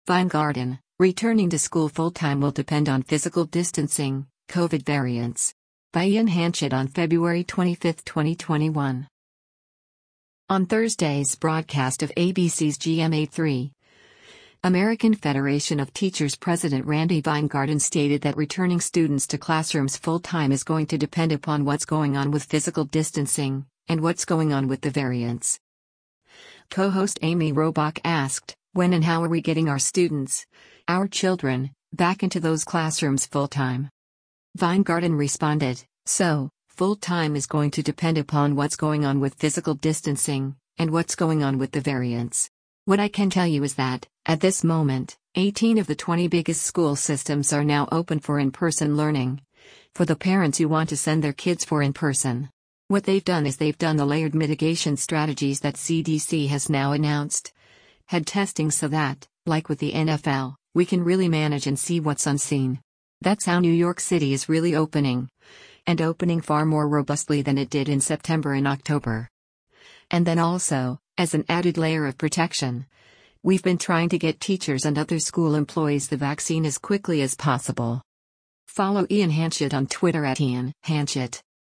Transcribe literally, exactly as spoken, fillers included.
Vine Garden, returning to school full-time will depend on physical distancing, COVID variants. By Ian Hanchett on February twenty-fifth, twenty twenty-one. On Thursday's broadcast of A B C's G M A three, American Federation of Teachers President Randy Weingarten stated that returning students to classrooms full-time is going to depend upon what's going on with physical distancing, and what's going on with the variants. Co-host Amy Robach asked, when and how are we getting our students, our children, back into those classrooms full-time? Weingarten responded, so, full-time is going to depend upon what's going on with physical distancing, and what's going on with the variants. What I can tell you is that, at this moment, eighteen of the twenty biggest school systems are now open for in-person learning. For the parents who want to send their kids for in-person. What they've done is they've done the layered mitigation strategies that C D C has now announced. Had testing so that, like with the N F L, we can really manage and see what's unseen. That's how New York City is really opening. And opening far more robustly than it did in September and October. And then also, as an added layer of protection, we've been trying to get teachers and other school employees the vaccine as quickly as possible. Follow Ian Hanchett on Twitter at Ian Hanchett.